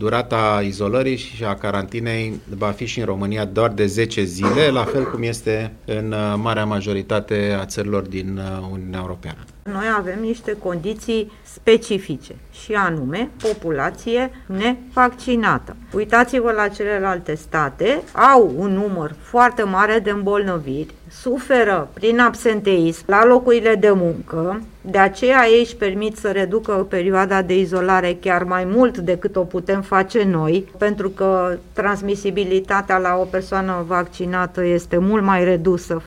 durata izolării și a carantinei va fi și în România doar de 10 zile, la fel cum este în marea majoritate a țărilor din Uniunea Europeană. Noi avem niște condiții specifice și anume populație nevaccinată. Uitați-vă la celelalte state, au un număr foarte mare de îmbolnăviri, suferă prin absenteism la locurile de muncă, de aceea ei își permit să reducă perioada de izolare chiar mai mult decât o putem face noi, pentru că transmisibilitatea la o persoană vaccinată este mult mai redusă